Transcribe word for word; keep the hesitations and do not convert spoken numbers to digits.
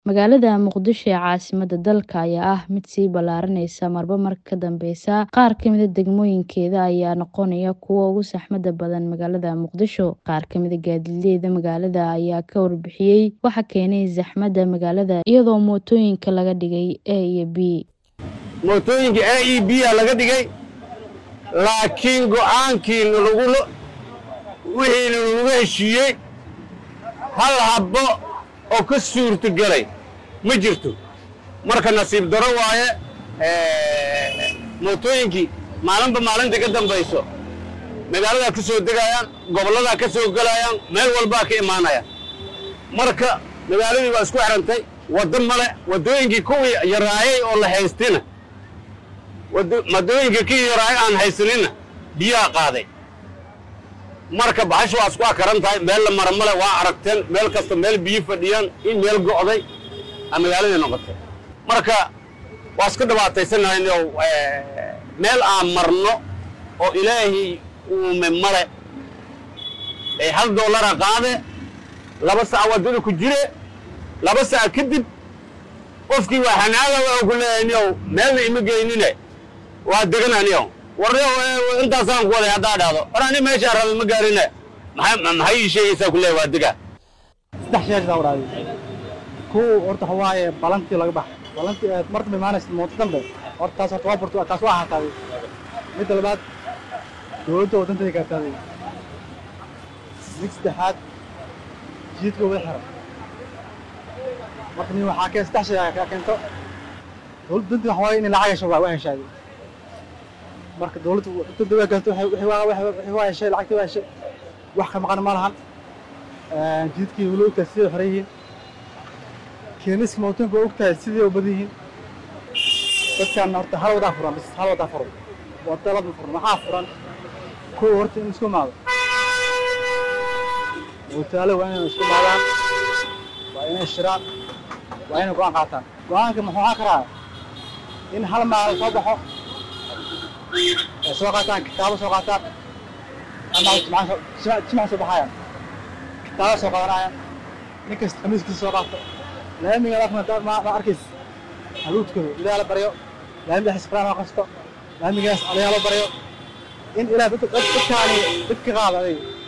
Magaalada Muqdisho ee caasimadda dalka ayaa ah mid sii ballaaranaysa marba marka ka dambeysa. Qaar ka mid ah degmooyinkeeda ayaa noqonaya kuwa ugu saxmadda badan magaalada Muqdisho. Qaar ka mid ah gaadiidleyda magaalada ayaa ka warbixiyay waxa keenay zaxmadda magaalada, iyadoo mootooyinka laga dhigay A iyo B. mootooyinka A iyo B aa laga dhigay, laakiin go'aankii lagu wixii lagu heshiiyey hal habbo oo ka suurtagelay ma jirto. Marka nasiib daro waaye mootooyinkii maalinba maalinta ka dambayso magaalada ka soo degayaan, gobollada ka soo galayaan, meel walba ka imaanayaan. Marka magaaladii waa isku xirantay, waddo male, waddooyinkii kuwii yaraayay oo la haystina waddooyinka kii yaraay aan haysanina biyaha qaaday. marka baxashu waa isku akaran tahay, meel la mara male. waa aragteen meel kasta meel biyo fadhiyaan in meel go'day ama magaaladii noqotay. marka waa iska dhibaataysanahay oo meel aan marno oo ilaahay uume male ee hal dollar qaade laba saac wadada ku jire laba saac kadib qofkii waa xanaaga oo ku leeyahay meel ima geynine waa degananiyo warriyo intaasaan ku waday haddaa dhahdo warani meesha rabay ma gaarine maxay maxay sheegaysaa ku leeyahay waa dega saddex shay baa waraay ku horta hawaaye balantii laga bax balantii marta imaanaysa mooto dambe horta taas waa burto taas waa haatay mid labaad dowladda waddanka ka taagay mid saddexaad jidka wada xiran marka ni waxa ka saddex shay ka keento dowladda hawaaye in lacag yeesho waa heshay marka dawladdu inta way gaarto waxay waa waxay waa shay lacagta waa shay wax ka maqan ma lahan ee jidkii wuu u taasii xoreyeen keenis mootoonka u tahay sidii u badiyeen dadkan horta hal wada furan bis hal wada furan wada la furan waxa furan ku horta in isku maado oo taalo waa in isku maadaan waa in shiraan waa in go'aan qaataan go'aanka muxuu karaa in hal maal soo baxo soo qaataan kitaabo soo qaataan ama jimcaha jimcaha soo baxayaan kitaabo soo qaadanayaan ninkas khamiiskiisa soo qaato laamiga dhaqna ma ma arkays haluudkooda ilaa la baryo laamiga xisqaan qasto laamigaas aliyaa la baryo in ilaa dadka dadkaani dadka qaadaday